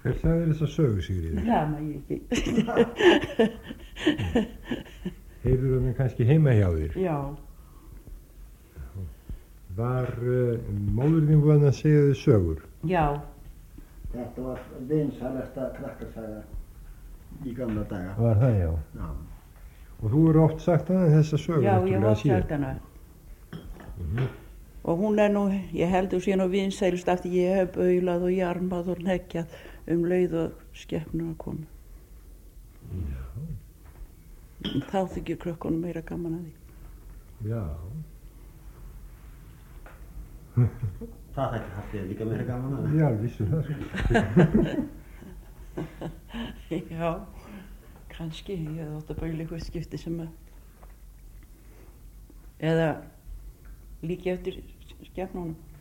Hver sagði þér þessa sögu, Sigríður? Það maður ég ekki. Heyrður hann kannski heima hjá þér? Já. Var móður þín búin að segja þér sögur? Já. Þetta var vinsælasta krakkasaga í gamla daga. Var það, já. Já. Og þú eru oft sagt að þessa sögur? Já, ég hef oft síðan. sagt hana. Og hún nú, ég heldur síðan á vinsælust eftir ég hef baulað og jarmað og hneggjað leið og skepnuna komu. Já. Þá þykir krökkunum meira gaman að því. Já. Það ekki haft þið líka meira gaman að því. Já, vissu það. Já, kannski. Ég hef átt að baula eitthvað skipti sem að eða líki eftir skepnunum.